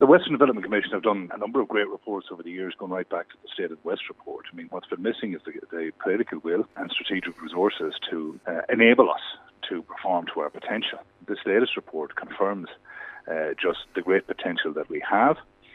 Western Development Commission have done a number of great reports over the years, going right back to the State of the West report. I mean, what's been missing is the political will and strategic resources to enable us to perform to our potential. This latest report confirms just the great potential that we have,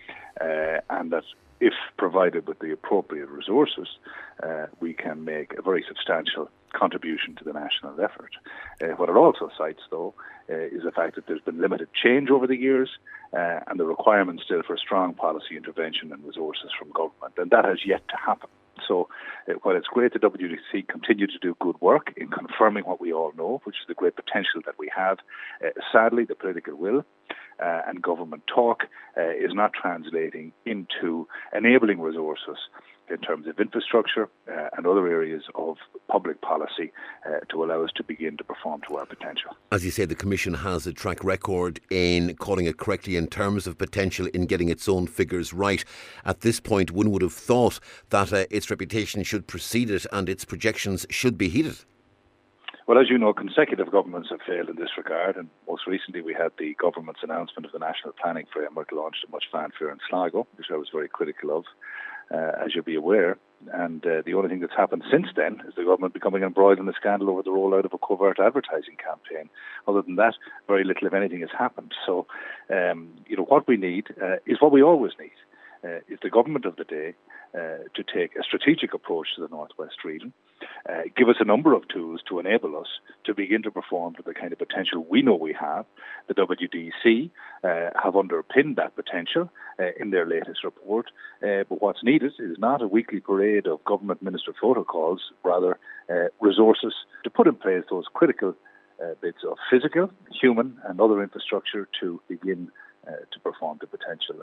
and that if provided with the appropriate resources, we can make a very substantial contribution to the national effort. What it also cites, though, is the fact that there's been limited change over the years, and the requirement still for strong policy intervention and resources from government, and that has yet to happen. So while it's great that WDC continue to do good work in confirming what we all know, which is the great potential that we have, sadly the political will and government talk is not translating into enabling resources in terms of infrastructure and other areas of public policy to allow us to begin to perform to our potential. As you say, the Commission has a track record in calling it correctly in terms of potential, in getting its own figures right. At this point, one would have thought that its reputation should precede it and its projections should be heeded. Well, as you know, consecutive governments have failed in this regard, and most recently we had the government's announcement of the National Planning Framework launched in much fanfare in Sligo, which I was very critical of, as you'll be aware. And the only thing that's happened since then is the government becoming embroiled in a scandal over the rollout of a covert advertising campaign. Other than that, very little, if anything, has happened. So, what we need is what we always need. Is the government of the day to take a strategic approach to the Northwest region, give us a number of tools to enable us to begin to perform to the kind of potential we know we have. The WDC have underpinned that potential in their latest report, but what's needed is not a weekly parade of government minister protocols, rather resources to put in place those critical bits of physical, human and other infrastructure to begin to perform to potential.